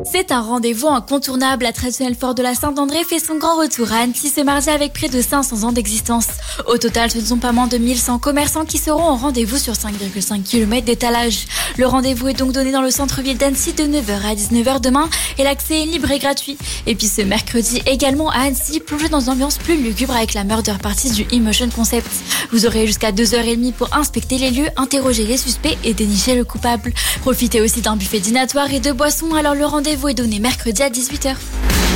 C'est un rendez-vous incontournable. La traditionnelle foire de la Saint-André fait son grand retour à Annecy ce mardi avec près de 500 ans d'existence. Au total, ce ne sont pas moins de 1100 commerçants qui seront au rendez-vous sur 5,5 km d'étalage. Le rendez-vous est donc donné dans le centre-ville d'Annecy de 9h à 19h demain et l'accès est libre et gratuit. Et puis ce mercredi également à Annecy, plongez dans une ambiance plus lugubre avec la murder party du Emotion Concept. Vous aurez jusqu'à 2h30 pour inspecter les lieux, interroger les suspects et dénicher le coupable. Profitez aussi d'un buffet dînatoire et de boissons, alors le rendez-vous est donné mercredi à 18h.